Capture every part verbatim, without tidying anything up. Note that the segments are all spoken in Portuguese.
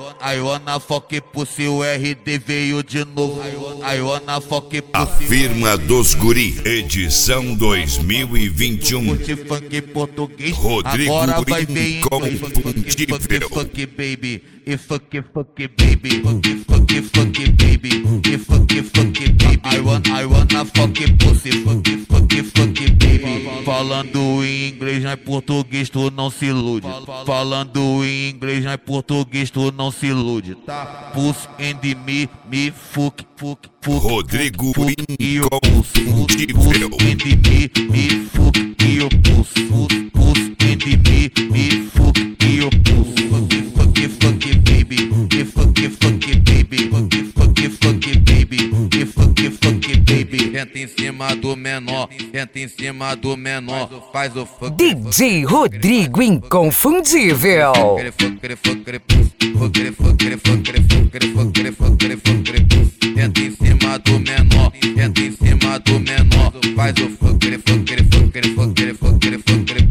I wanna fuck pussy, o R D veio de novo. I wanna fuck pussy. A firma dos guri, edição dois mil e vinte e um. Curte funk português, Rodrigo agora vai ver Inconfundível. Fuck, fuck, baby, e fuck, fuck, baby, fuck, fuck, fuck, baby, e fuck, fuck, baby. I want, I wanna fuck pussy, fuck, fuck, fuck, baby. Falando em inglês, não é português, tu não se ilude. Falando em inglês, não é português, tu não se ilude. Tá? Puss and me, me, fuck, fuck, fuck. Rodrigo fuck, e o pulso. Inconfundível. Puss and me, me, fuck, e o pulso. Puss and me, me, fuck, e o pulso. Fuck, fuck, baby, e fuck, fuck, baby, fuck, fuck, fuck, baby, e fuck, fuck, baby. Entra em cima do menor, entra em cima do menor, faz o fuck. D J Rodrigo Inconfundível. Entra em cima do menor, entra em cima do menor, faz o fuck, fuck, fuck, fuck, fuck, fuck,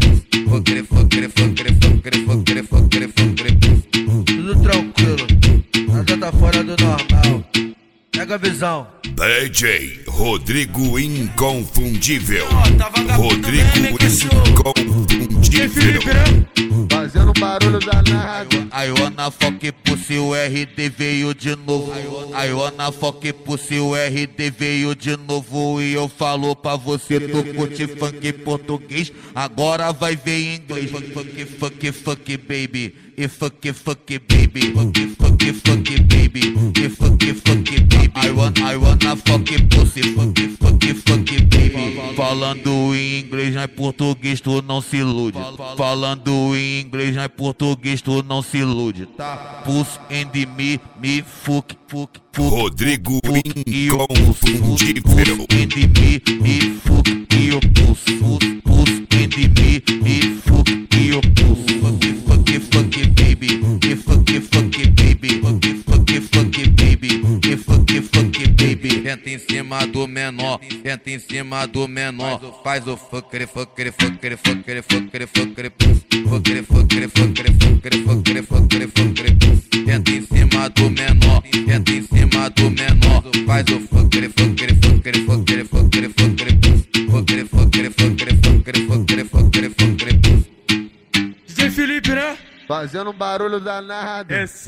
tudo tranquilo, nada tá fora do normal. Pega a visão. D J Rodrigo Inconfundível. Rodrigo Inconfundível. Fazendo barulho danado. I wanna fuck pussy, o R D veio de novo. I wanna fuck pussy, o R D veio de novo. E eu falo pra você, tu curte funk português, agora vai ver em inglês. Fuck, fuck, fuck, fuck, baby, e fuck, fuck, baby, fuck, fuck, fuck, baby, e fuck, fuck, baby. I want, I wanna fuck pussy, fuck, fuck, fuck, baby. Falando em inglês, não é português, tu não se ilude. Falando em inglês, não é português, tu não se ilude. Tá? Puss and me, me, fuck, fuck, fuck. Rodrigo Fuck, e o pulso. Inconfundível. Puss and me, me, fuck, e o pulso. Puss and me, me, fuck, e o pulso. Fuck, fuck, fuck, baby, e fuck, fuck, baby, fuck, fuck, fuck, baby, e fuck, fuck, baby. Entra em cima do menor, entra em cima do menor, faz o fuck, fuck, fuck, fuck, fuck, fuck, fuck, fuck, fuck, fuck, fuck. Entra em cima do menor, entra em cima do menor, faz o fuck, fuck, fuck, fuck, fuck, fuck, fuck, fuck, fuck, fuck. D J Felipe, né? Fazendo barulho danado. Esse